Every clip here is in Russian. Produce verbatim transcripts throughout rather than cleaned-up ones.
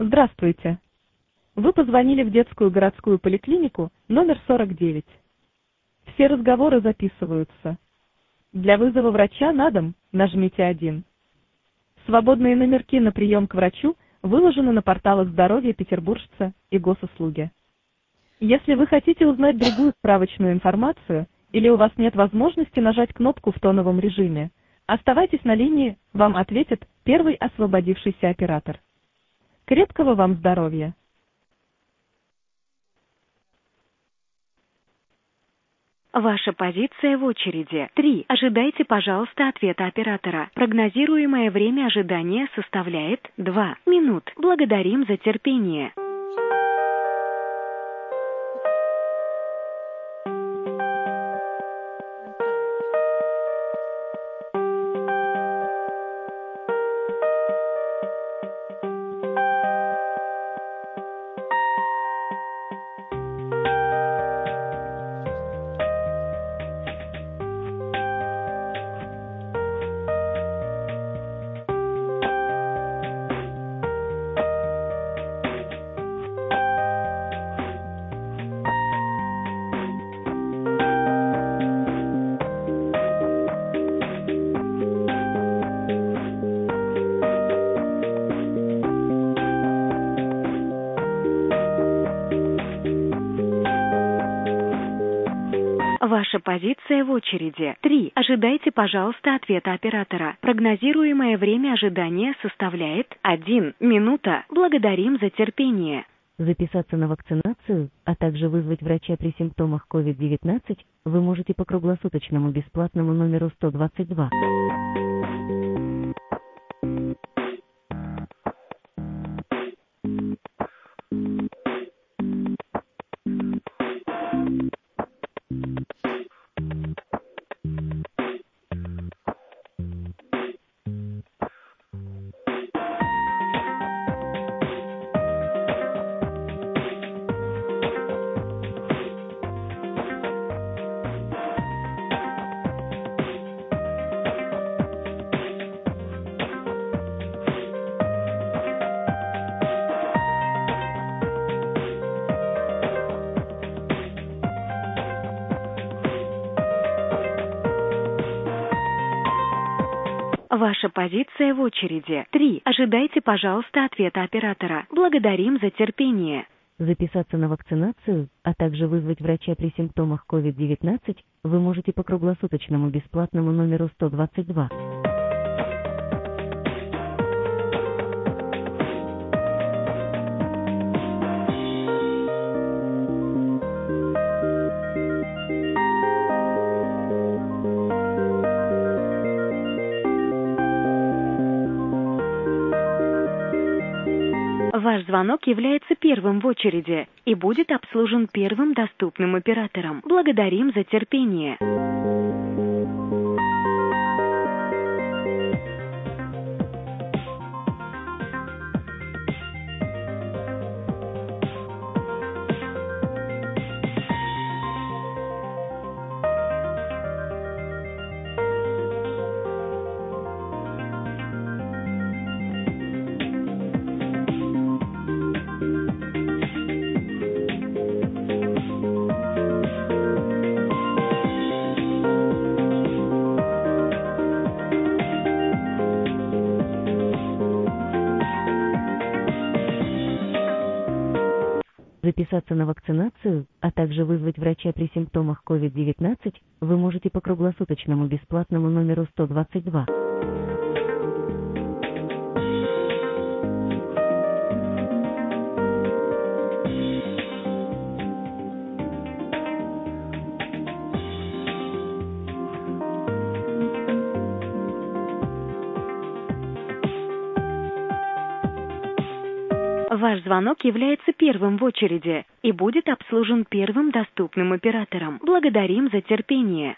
Здравствуйте. Вы позвонили в детскую городскую поликлинику номер сорок девять. Все разговоры записываются. Для вызова врача на дом нажмите один. Свободные номерки на прием к врачу выложены на порталах здоровья Петербуржца и Госуслуги. Если вы хотите узнать другую справочную информацию или у вас нет возможности нажать кнопку в тоновом режиме, оставайтесь на линии, вам ответит первый освободившийся оператор. Крепкого вам здоровья! Ваша позиция в очереди. три. Ожидайте, пожалуйста, ответа оператора. Прогнозируемое время ожидания составляет два минут. Благодарим за терпение. Ваша позиция в очереди. три. Ожидайте, пожалуйста, ответа оператора. Прогнозируемое время ожидания составляет одна минута. Благодарим за терпение. Записаться на вакцинацию, а также вызвать врача при симптомах ковид девятнадцать вы можете по круглосуточному бесплатному номеру сто двадцать два. Ваша позиция в очереди. три. Ожидайте, пожалуйста, ответа оператора. Благодарим за терпение. Записаться на вакцинацию, а также вызвать врача при симптомах ковид девятнадцать вы можете по круглосуточному бесплатному номеру сто двадцать два. Ваш звонок является первым в очереди и будет обслужен первым доступным оператором. Благодарим за терпение. Записаться на вакцинацию, а также вызвать врача при симптомах ковид девятнадцать вы можете по круглосуточному бесплатному номеру сто двадцать два. Ваш звонок является первым в очереди и будет обслужен первым доступным оператором. Благодарим за терпение.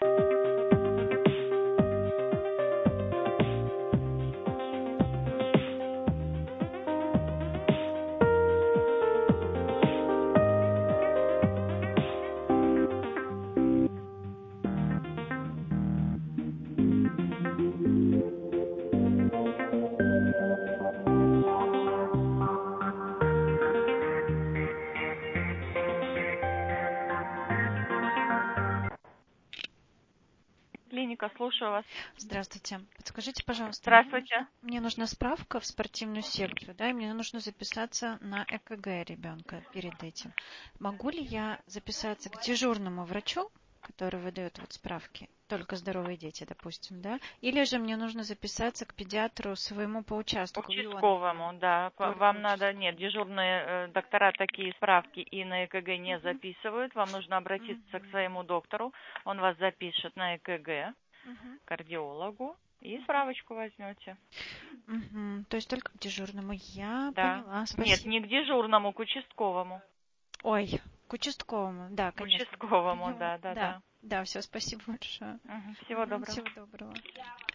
Клиника, слушаю вас. Здравствуйте. Подскажите, пожалуйста. Здравствуйте. Мне нужна, мне нужна справка в спортивную секцию, да, и мне нужно записаться на ЭКГ ребенка перед этим. Могу ли я записаться к дежурному врачу, который выдает вот справки, только здоровые дети, допустим, да? Или же мне нужно записаться к педиатру своему по участку? Участковому, да. Только Вам надо, нет, дежурные э, доктора такие справки и на ЭКГ не uh-huh. записывают. Вам нужно обратиться uh-huh. к своему доктору. Он вас запишет на ЭКГ, uh-huh. кардиологу, и справочку возьмете. Uh-huh. То есть только к дежурному. Я да. поняла, спасибо. Нет, не к дежурному, к участковому. Ой, к участковому, да, конечно. К участковому, да, да, да. Да, да, все, спасибо большое. Угу. Всего доброго. Всего доброго.